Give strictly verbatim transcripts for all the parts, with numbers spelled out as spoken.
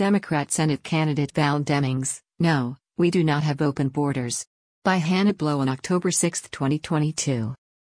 Democrat Senate candidate Val Demings, "No, we do not have open borders." By Hannah Blow on October sixth, twenty twenty-two.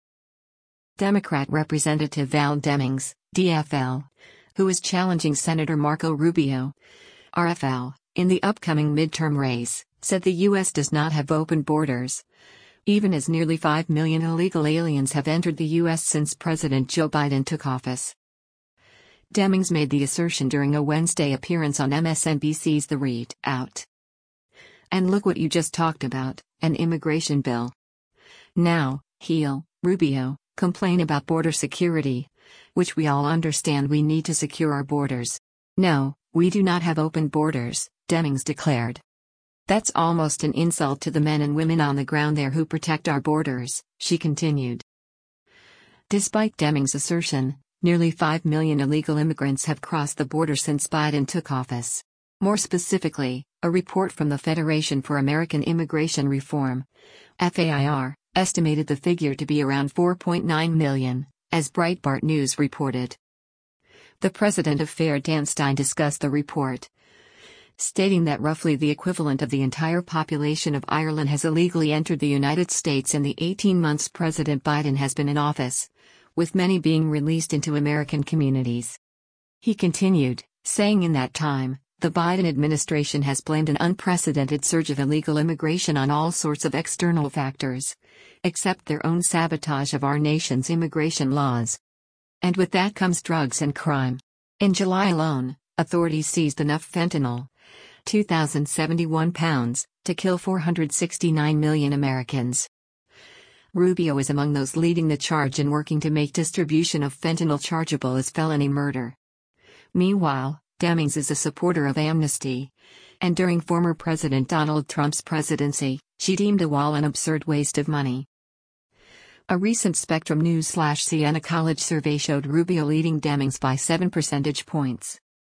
Democrat Representative Val Demings, D F L, who is challenging Senator Marco Rubio, R F L, in the upcoming midterm race, said the U S does not have open borders, even as nearly five million illegal aliens have entered the U S since President Joe Biden took office. Demings made the assertion during a Wednesday appearance on M S N B C's The Read Out. "And look what you just talked about, an immigration bill. Now, he'll, Rubio, complain about border security, which we all understand we need to secure our borders. No, we do not have open borders," Demings declared. "That's almost an insult to the men and women on the ground there who protect our borders," she continued. Despite Demings' assertion, nearly five million illegal immigrants have crossed the border since Biden took office. More specifically, a report from the Federation for American Immigration Reform, F A I R, estimated the figure to be around four point nine million, as Breitbart News reported. The president of FAIR Dan Stein discussed the report, stating that roughly the equivalent of the entire population of Ireland has illegally entered the United States in the eighteen months President Biden has been in office, with many being released into American communities. He continued, saying in that time, the Biden administration has blamed an unprecedented surge of illegal immigration on all sorts of external factors, except their own sabotage of our nation's immigration laws. And with that comes drugs and crime. In July alone, authorities seized enough fentanyl, two thousand seventy-one pounds, to kill four hundred sixty-nine million Americans. Rubio is among those leading the charge in working to make distribution of fentanyl chargeable as felony murder. Meanwhile, Demings is a supporter of amnesty, and during former President Donald Trump's presidency, she deemed a wall an absurd waste of money. A recent Spectrum News/Siena College survey showed Rubio leading Demings by seven percentage points.